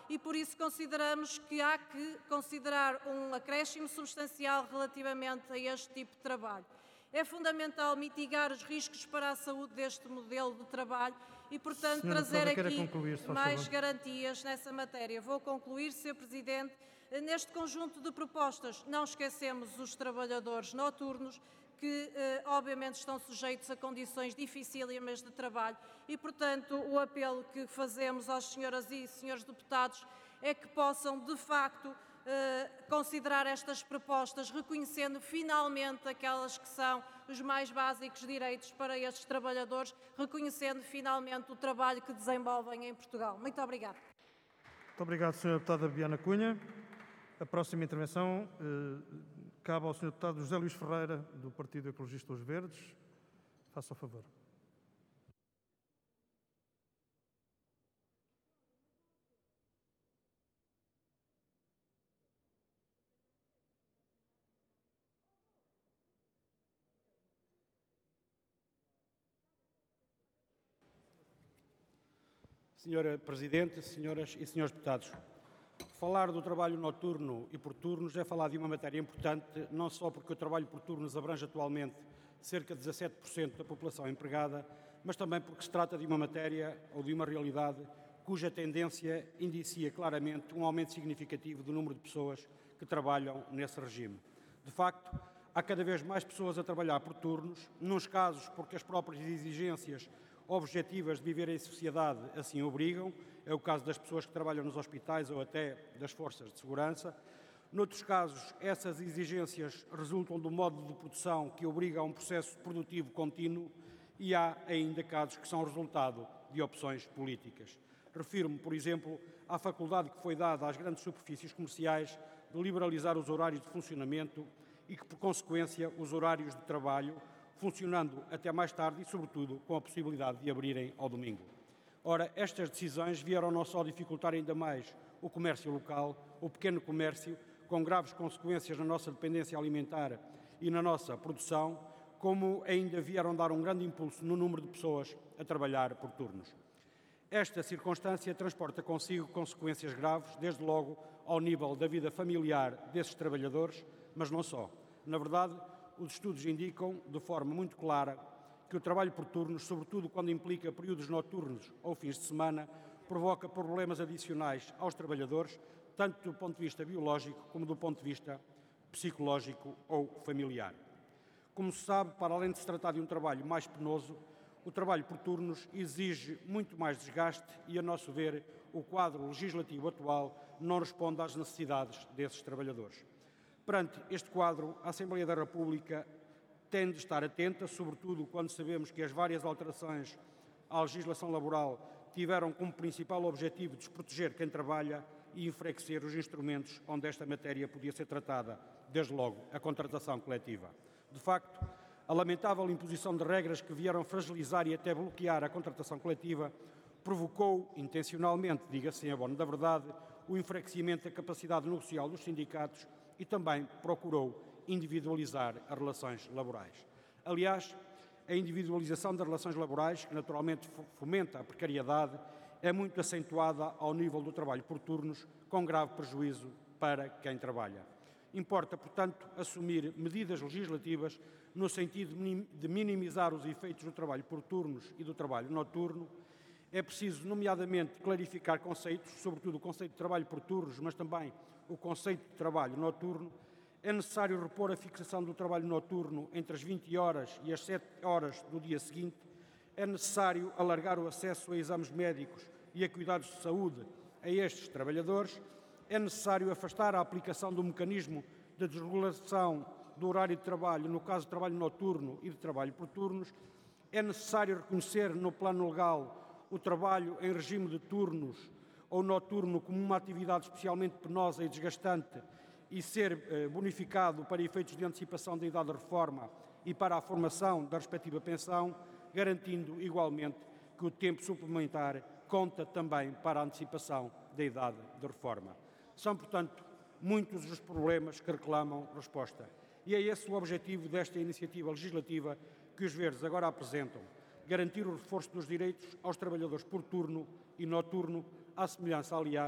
e por isso consideramos que há que considerar um acréscimo substancial relativamente a este tipo de trabalho. É fundamental mitigar os riscos para a saúde deste modelo de trabalho e, portanto, trazer aqui mais garantias nessa matéria. Vou concluir, Sr. Presidente. Neste conjunto de propostas, não esquecemos os trabalhadores noturnos, que obviamente estão sujeitos a condições dificílimas de trabalho e, portanto, o apelo que fazemos às senhoras e senhores deputados é que possam, de facto, considerar estas propostas, reconhecendo finalmente aquelas que são os mais básicos direitos para estes trabalhadores, reconhecendo finalmente o trabalho que desenvolvem em Portugal. Muito obrigada. Muito obrigado, Sra. Deputada Biana Cunha. A próxima intervenção cabe ao Sr. Deputado José Luís Ferreira, do Partido Ecologista Os Verdes. Faça o favor. Senhora Presidente, senhoras e senhores deputados, falar do trabalho noturno e por turnos é falar de uma matéria importante, não só porque o trabalho por turnos abrange atualmente cerca de 17% da população empregada, mas também porque se trata de uma matéria ou de uma realidade cuja tendência indicia claramente um aumento significativo do número de pessoas que trabalham nesse regime. De facto, há cada vez mais pessoas a trabalhar por turnos, nos casos porque as próprias exigências objetivas de viver em sociedade assim obrigam, é o caso das pessoas que trabalham nos hospitais ou até das forças de segurança. Noutros casos, essas exigências resultam do modo de produção que obriga a um processo produtivo contínuo e há ainda casos que são resultado de opções políticas. Refiro-me, por exemplo, à faculdade que foi dada às grandes superfícies comerciais de liberalizar os horários de funcionamento e que, por consequência, os horários de trabalho funcionando até mais tarde e, sobretudo, com a possibilidade de abrirem ao domingo. Ora, estas decisões vieram não só dificultar ainda mais o comércio local, o pequeno comércio, com graves consequências na nossa dependência alimentar e na nossa produção, como ainda vieram dar um grande impulso no número de pessoas a trabalhar por turnos. Esta circunstância transporta consigo consequências graves, desde logo ao nível da vida familiar desses trabalhadores, mas não só. Na verdade, os estudos indicam, de forma muito clara, que o trabalho por turnos, sobretudo quando implica períodos noturnos ou fins de semana, provoca problemas adicionais aos trabalhadores, tanto do ponto de vista biológico como do ponto de vista psicológico ou familiar. Como se sabe, para além de se tratar de um trabalho mais penoso, o trabalho por turnos exige muito mais desgaste e, a nosso ver, o quadro legislativo atual não responde às necessidades desses trabalhadores. Perante este quadro, a Assembleia da República tem de estar atenta, sobretudo quando sabemos que as várias alterações à legislação laboral tiveram como principal objetivo desproteger quem trabalha e enfraquecer os instrumentos onde esta matéria podia ser tratada, desde logo a contratação coletiva. De facto, a lamentável imposição de regras que vieram fragilizar e até bloquear a contratação coletiva provocou, intencionalmente, diga-se em abono da verdade, o enfraquecimento da capacidade negocial dos sindicatos e também procurou individualizar as relações laborais. Aliás, a individualização das relações laborais, que naturalmente fomenta a precariedade, é muito acentuada ao nível do trabalho por turnos, com grave prejuízo para quem trabalha. Importa, portanto, assumir medidas legislativas no sentido de minimizar os efeitos do trabalho por turnos e do trabalho noturno. É preciso, nomeadamente, clarificar conceitos, sobretudo o conceito de trabalho por turnos, mas também o conceito de trabalho noturno. É necessário repor a fixação do trabalho noturno entre as 20 horas e as 7 horas do dia seguinte. É necessário alargar o acesso a exames médicos e a cuidados de saúde a estes trabalhadores. É necessário afastar a aplicação do mecanismo de desregulação do horário de trabalho no caso de trabalho noturno e de trabalho por turnos. É necessário reconhecer no plano legal o trabalho em regime de turnos ou noturno como uma atividade especialmente penosa e desgastante e ser bonificado para efeitos de antecipação da idade de reforma e para a formação da respectiva pensão, garantindo igualmente que o tempo suplementar conta também para a antecipação da idade de reforma. São, portanto, muitos os problemas que reclamam resposta. E é esse o objetivo desta iniciativa legislativa que os Verdes agora apresentam: garantir o reforço dos direitos aos trabalhadores por turno e noturno, à semelhança, aliás,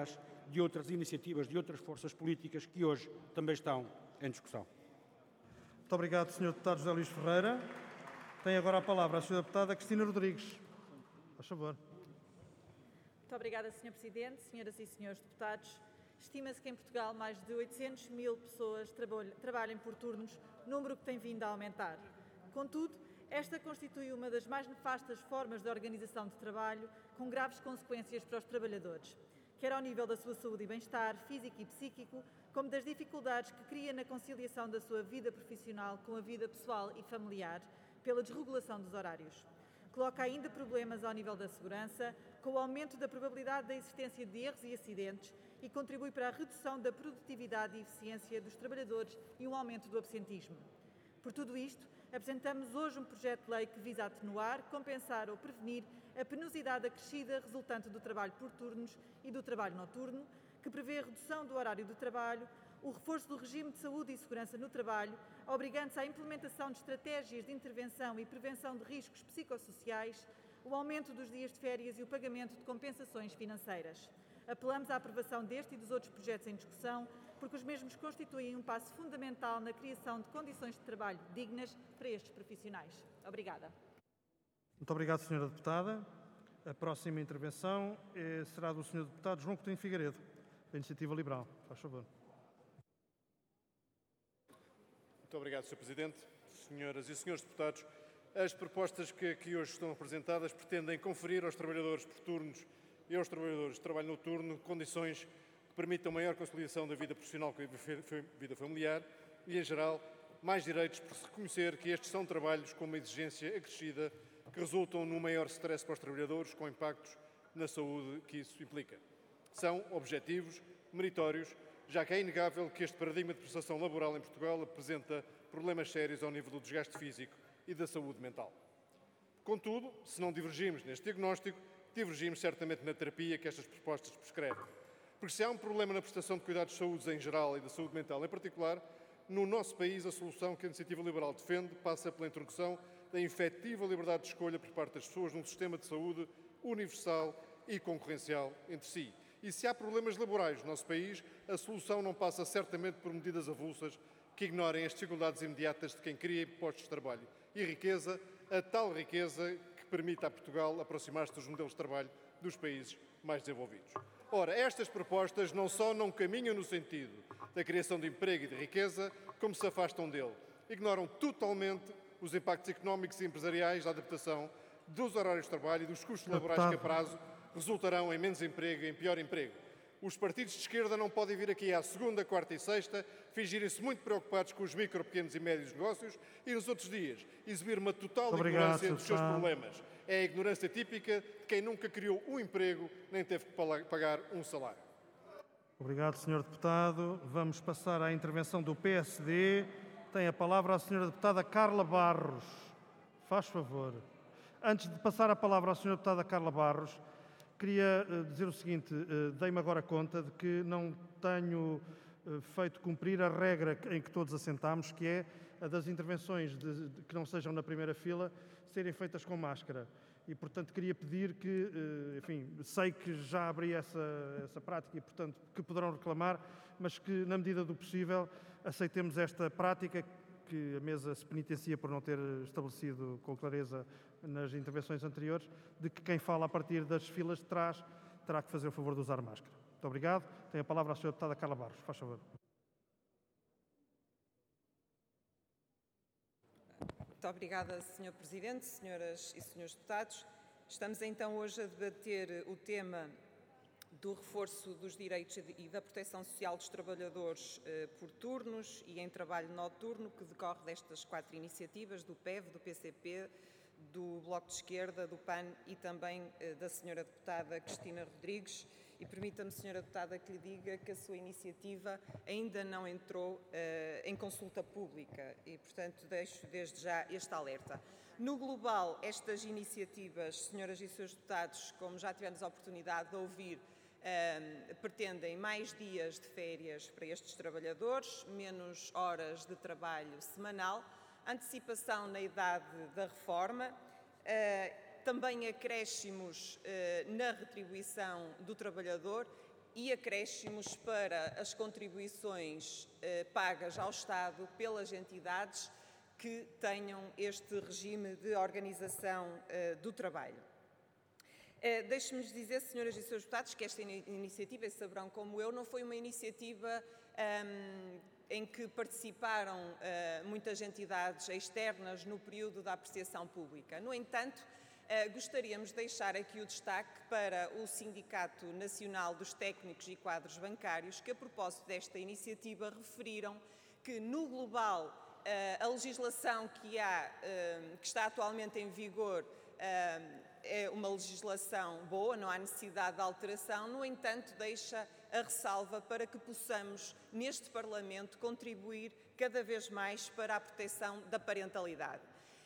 de outras iniciativas, de outras forças políticas que hoje também estão em discussão. Muito obrigado, Sr. Deputado José Luís Ferreira. Tem agora a palavra a Sra. Deputada Cristina Rodrigues. Faz favor. Muito obrigada, Sr. Presidente, senhoras e senhores deputados. Estima-se que em Portugal mais de 800 mil pessoas trabalhem por turnos, número que tem vindo a aumentar. Contudo, esta constitui uma das mais nefastas formas de organização de trabalho, com graves consequências para os trabalhadores, quer ao nível da sua saúde e bem-estar físico e psíquico, como das dificuldades que cria na conciliação da sua vida profissional com a vida pessoal e familiar, pela desregulação dos horários. Coloca ainda problemas ao nível da segurança, com o aumento da probabilidade da existência de erros e acidentes, e contribui para a redução da produtividade e eficiência dos trabalhadores e um aumento do absentismo. Por tudo isto, apresentamos hoje um projeto de lei que visa atenuar, compensar ou prevenir a penosidade acrescida resultante do trabalho por turnos e do trabalho noturno, que prevê a redução do horário de trabalho, o reforço do regime de saúde e segurança no trabalho, obrigando-se à implementação de estratégias de intervenção e prevenção de riscos psicossociais, o aumento dos dias de férias e o pagamento de compensações financeiras. Apelamos à aprovação deste e dos outros projetos em discussão, porque os mesmos constituem um passo fundamental na criação de condições de trabalho dignas para estes profissionais. Obrigada. Muito obrigado, Sra. Deputada. A próxima intervenção será do Sr. Deputado João Coutinho Figueiredo, da Iniciativa Liberal. Faz favor. Muito obrigado, Sr. Presidente. Senhoras e senhores deputados, as propostas que aqui hoje estão apresentadas pretendem conferir aos trabalhadores por turnos e aos trabalhadores de trabalho noturno condições que permitam maior conciliação da vida profissional com a vida familiar e, em geral, mais direitos por se reconhecer que estes são trabalhos com uma exigência acrescida que resultam num maior stress para os trabalhadores, com impactos na saúde que isso implica. São objetivos, meritórios, já que é inegável que este paradigma de prestação laboral em Portugal apresenta problemas sérios ao nível do desgaste físico e da saúde mental. Contudo, se não divergimos neste diagnóstico, divergimos certamente na terapia que estas propostas prescrevem. Porque se há um problema na prestação de cuidados de saúde em geral e da saúde mental em particular, no nosso país a solução que a Iniciativa Liberal defende passa pela introdução da efetiva liberdade de escolha por parte das pessoas num sistema de saúde universal e concorrencial entre si. E se há problemas laborais no nosso país, a solução não passa certamente por medidas avulsas que ignorem as dificuldades imediatas de quem cria postos de trabalho e riqueza, a tal riqueza que permita a Portugal aproximar-se dos modelos de trabalho dos países mais desenvolvidos. Ora, estas propostas não só não caminham no sentido da criação de emprego e de riqueza, como se afastam dele. Ignoram totalmente os impactos económicos e empresariais da adaptação dos horários de trabalho e dos custos laborais que a prazo resultarão em menos emprego e em pior emprego. Os partidos de esquerda não podem vir aqui à segunda, quarta e sexta, fingirem-se muito preocupados com os micro, pequenos e médios negócios e nos outros dias exibir uma total ignorância dos seus problemas. É a ignorância típica de quem nunca criou um emprego nem teve que pagar um salário. Obrigado, Sr. Deputado. Vamos passar à intervenção do PSD. Tem a palavra a Sra. Deputada Carla Barros. Faz favor. Antes de passar a palavra à Sra. Deputada Carla Barros, queria dizer o seguinte, dei-me agora conta de que não tenho feito cumprir a regra em que todos assentámos, que é a das intervenções que não sejam na primeira fila serem feitas com máscara. E, portanto, queria pedir que, enfim, sei que já abri essa prática e, portanto, que poderão reclamar, mas que, na medida do possível, aceitemos esta prática que a mesa se penitencia por não ter estabelecido com clareza nas intervenções anteriores, de que quem fala a partir das filas de trás terá que fazer o favor de usar máscara. Muito obrigado. Tem a palavra a Sra. Deputada Carla Barros. Faz favor. Muito obrigada, Sr. Presidente, senhoras e senhores deputados. Estamos então hoje a debater o tema do reforço dos direitos e da proteção social dos trabalhadores por turnos e em trabalho noturno, que decorre destas 4 iniciativas, do PEV, do PCP, do Bloco de Esquerda, do PAN e também da Sra. Deputada Cristina Rodrigues. E permita-me, Sra. Deputada, que lhe diga que a sua iniciativa ainda não entrou em consulta pública e, portanto, deixo desde já este alerta. No global, estas iniciativas, senhoras e senhores deputados, como já tivemos a oportunidade de ouvir, pretendem mais dias de férias para estes trabalhadores, menos horas de trabalho semanal, antecipação na idade da reforma, também acréscimos na retribuição do trabalhador e acréscimos para as contribuições pagas ao Estado pelas entidades que tenham este regime de organização do trabalho. Deixe-me dizer, senhoras e senhores deputados, que esta iniciativa, e saberão como eu, não foi uma iniciativa em que participaram muitas entidades externas no período da apreciação pública. No entanto, gostaríamos de deixar aqui o destaque para o Sindicato Nacional dos Técnicos e Quadros Bancários, que a propósito desta iniciativa referiram que no global a legislação que está atualmente em vigor é uma legislação boa, não há necessidade de alteração, no entanto deixa a ressalva para que possamos neste Parlamento contribuir cada vez mais para a proteção da parentalidade.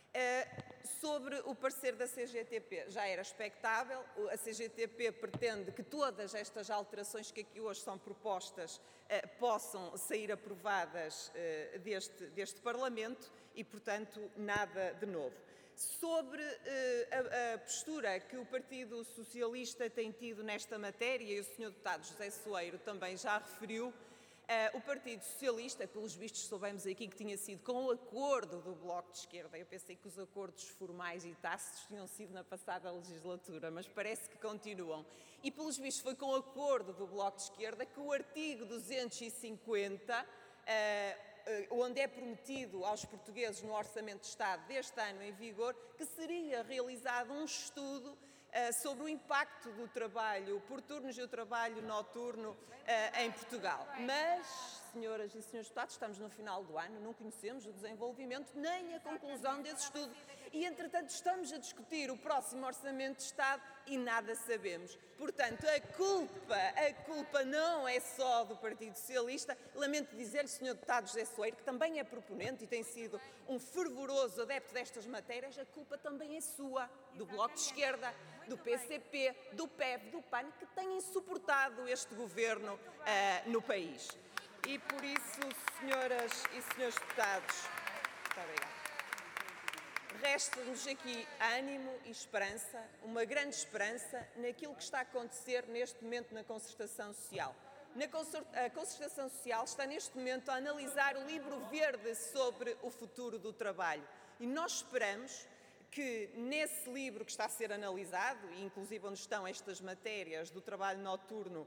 Sobre o parecer da CGTP, já era expectável, a CGTP pretende que todas estas alterações que aqui hoje são propostas possam sair aprovadas deste Parlamento e, portanto, nada de novo. Sobre a postura que o Partido Socialista tem tido nesta matéria, e o Sr. Deputado José Soeiro também já referiu, o Partido Socialista, pelos vistos soubemos aqui que tinha sido com o acordo do Bloco de Esquerda. Eu pensei que os acordos formais e tácitos tinham sido na passada legislatura, mas parece que continuam. E pelos vistos foi com o acordo do Bloco de Esquerda que o artigo 250, onde é prometido aos portugueses no Orçamento de Estado deste ano em vigor, que seria realizado um estudo sobre o impacto do trabalho por turnos e o trabalho noturno em Portugal. Mas, senhoras e senhores deputados, estamos no final do ano, não conhecemos o desenvolvimento nem a conclusão desse estudo. E, entretanto, estamos a discutir o próximo Orçamento de Estado e nada sabemos. Portanto, a culpa não é só do Partido Socialista. Lamento dizer-lhe, Sr. Deputado José Soeiro, que também é proponente e tem sido um fervoroso adepto destas matérias, a culpa também é sua, do Bloco de Esquerda, do PCP, do PEV, do PAN, que têm suportado este governo no país. E por isso, senhoras e senhores deputados, muito obrigada. Resta-nos aqui ânimo e esperança, uma grande esperança naquilo que está a acontecer neste momento na concertação social. A concertação social está neste momento a analisar o livro verde sobre o futuro do trabalho e nós esperamos que nesse livro que está a ser analisado, e inclusive onde estão estas matérias do trabalho noturno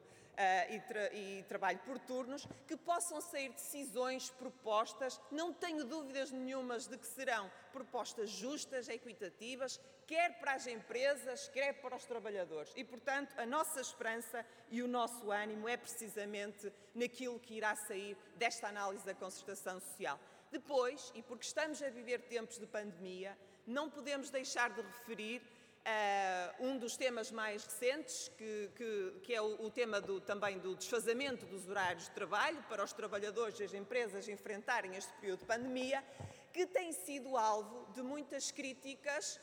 e trabalho por turnos, que possam sair decisões, propostas, não tenho dúvidas nenhumas de que serão propostas justas, equitativas, quer para as empresas, quer para os trabalhadores. E, portanto, a nossa esperança e o nosso ânimo é precisamente naquilo que irá sair desta análise da concertação social. Depois, e porque estamos a viver tempos de pandemia, não podemos deixar de referir um dos temas mais recentes, que é o tema também do desfazamento dos horários de trabalho para os trabalhadores e as empresas enfrentarem este período de pandemia, que tem sido alvo de muitas críticas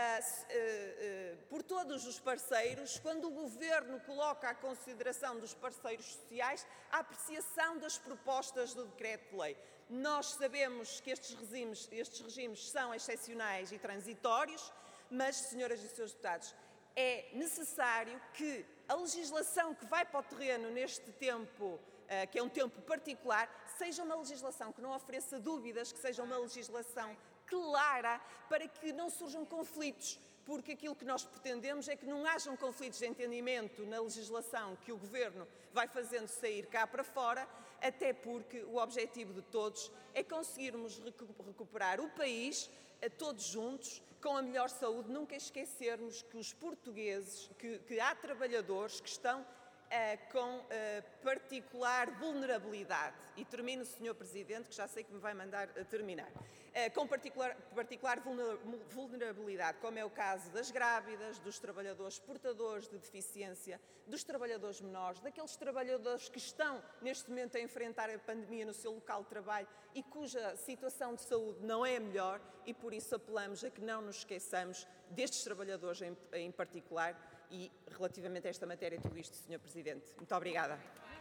por todos os parceiros, quando o Governo coloca à consideração dos parceiros sociais a apreciação das propostas do Decreto-Lei. Nós sabemos que estes regimes são excepcionais e transitórios, mas, senhoras e senhores deputados, é necessário que a legislação que vai para o terreno neste tempo, que é um tempo particular, seja uma legislação que não ofereça dúvidas, que seja uma legislação clara, para que não surjam conflitos, porque aquilo que nós pretendemos é que não hajam conflitos de entendimento na legislação que o Governo vai fazendo sair cá para fora, até porque o objetivo de todos é conseguirmos recuperar o país, todos juntos, com a melhor saúde, nunca esquecermos que os portugueses, que há trabalhadores que estão com particular vulnerabilidade. E termino, Sr. Presidente, que já sei que me vai mandar terminar. Com particular vulnerabilidade, como é o caso das grávidas, dos trabalhadores portadores de deficiência, dos trabalhadores menores, daqueles trabalhadores que estão neste momento a enfrentar a pandemia no seu local de trabalho e cuja situação de saúde não é a melhor, e por isso apelamos a que não nos esqueçamos destes trabalhadores em particular. E relativamente a esta matéria, tudo isto, Sr. Presidente. Muito obrigada.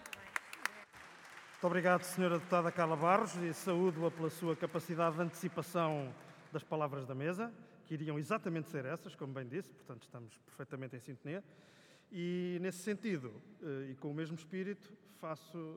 Muito obrigado, Sra. Deputada Carla Barros, e saúdo-a pela sua capacidade de antecipação das palavras da mesa, que iriam exatamente ser essas, como bem disse, portanto estamos perfeitamente em sintonia. E, nesse sentido, e com o mesmo espírito, faço